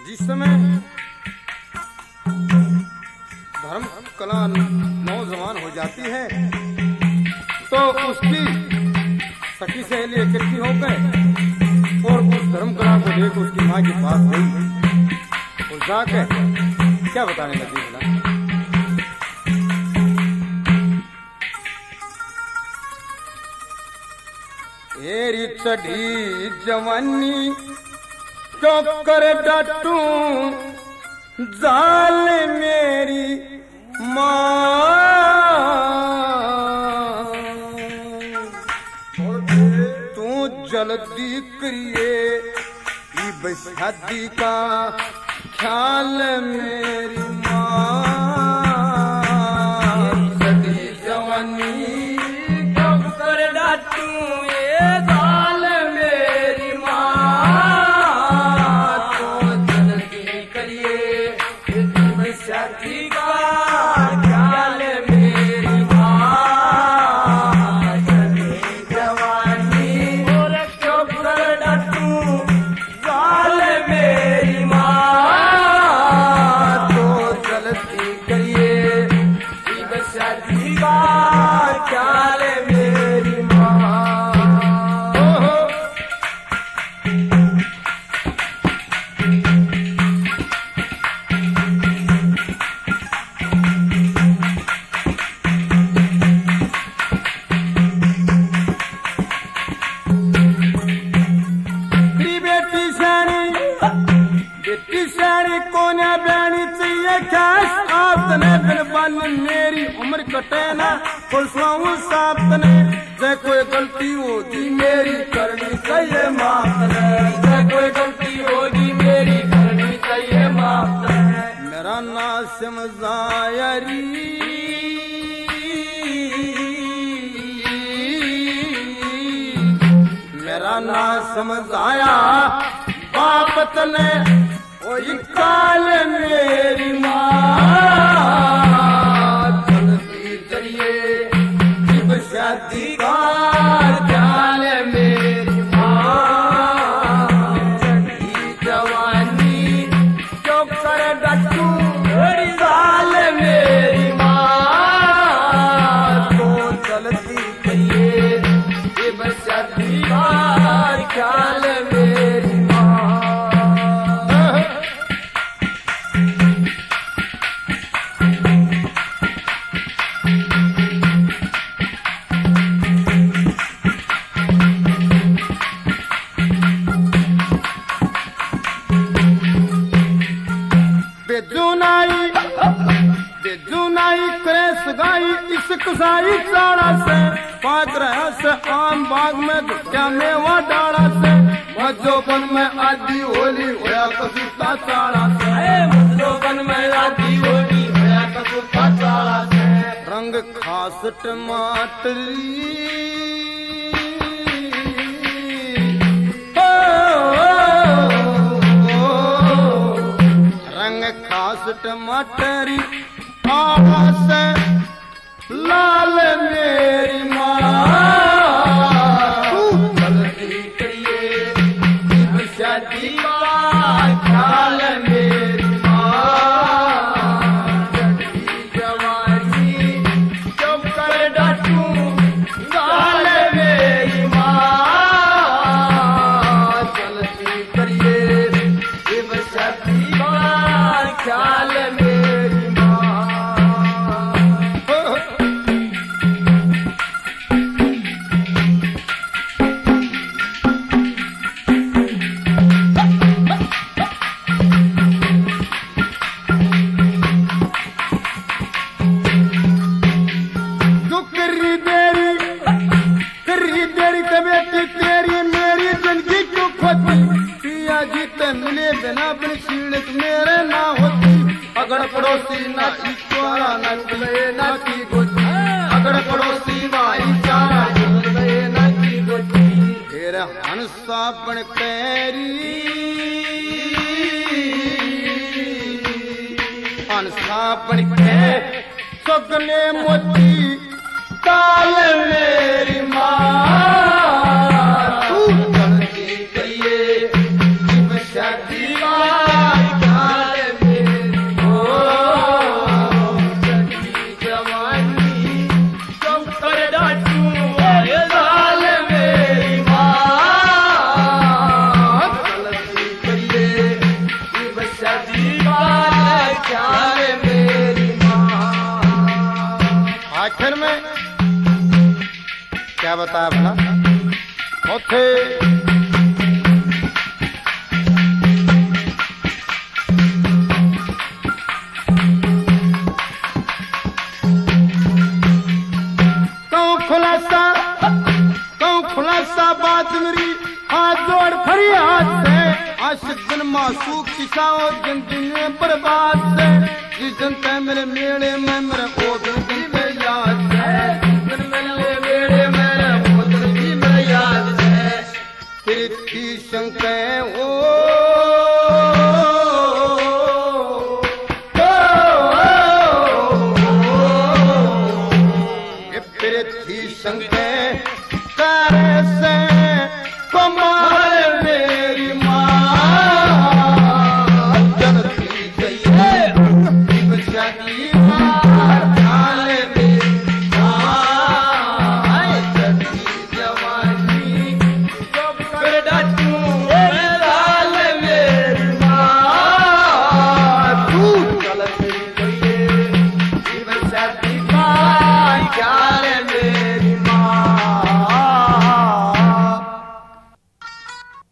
जिस समय धर्म कला नौजवान हो जाती है तो उसकी सखी सहेली इकट्ठी होकर और उस धर्म कला को लेकर उसकी माँ के पास गई और जाकर क्या बताने लगी बोला, एरी चढ़ी जवानी क्यों कर डाटू जाल मेरी माँ, तू जल्दी करिए शादी का ख्याल मेरी माँ, चढ़ी जवानी क्यों कर डाटू मेरी उम्र कटे ना पुलसाऊं साथ ने जय कोई गलती होगी मेरी करनी चाहिए माफ ने, जय कोई गलती होगी मेरी करनी चाहिए माफ ने, मेरा नाम समझायरी मेरा नाम समझाया बापत ने ओ काल मेरी माँ, शादी का ख्याल मेरी माँ, चढ़ी जवानी क्यों कर डटू मेरी साल मेरी माँ, तो चलती कहिए ये बस शादी का ख्याल मेरी माँ। बेजुनाई करे सगाई इस कसाई चाड़ा से पाक रहा से आम बाग में क्या मेवा डाड़ा से मजोबन में आदि होली होया कसूता चाड़ा से, मजोबन में आदि होली होया कसूता चाड़ा से, रंग खास टमाटरी रंग खास टमाटरी आवाज लाल मेरी माँ, तू जल्दी करिए शादी का ख्याल मेरी माँ, चढ़ी जवानी क्यों कर डाटू लाल मेरी माँ, जल्दी करिए शादी का ख्याल मेरी मिले बिना अपनी सीढ़त मेरे ना होती, अगर पड़ोसी ना इचारा ना चले ना की गोती, अगर पड़ोसी भाईचारा चले ना की गोती, फिर हंसा बन कैरी हंसा बन के सगने मोती ताल मेरी माँ, तू जल्दी करिए शादी बताया भला ओथे खुलासा बात मेरी हाथ जोड़ फरियाद से आशिक दिन मासूक किसाओ जिंदगी बर्बाद से जिस दिन ते मेरे मेड़े में मेरे ओ दिन में याद से दिन मेरे मेड़े में ओ दिन में याद से तेरी थी शंके ओ ये तेरी थी शंके से कमाल